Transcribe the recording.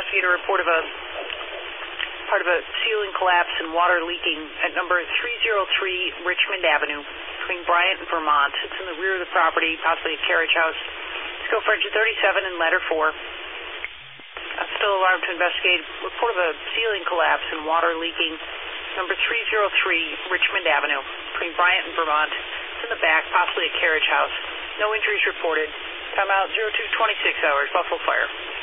investigate a report of part of a ceiling collapse and water leaking at number 303 Richmond Avenue between Bryant and Vermont. It's in the rear of the property, possibly a carriage house. Let's go for engine 37 and ladder 4. Still alarmed to investigate report of a ceiling collapse and water leaking, number 303 Richmond Avenue between Bryant and Vermont. It's in the back, possibly a carriage house. No injuries reported. Timeout 0226 hours, Buffalo Fire.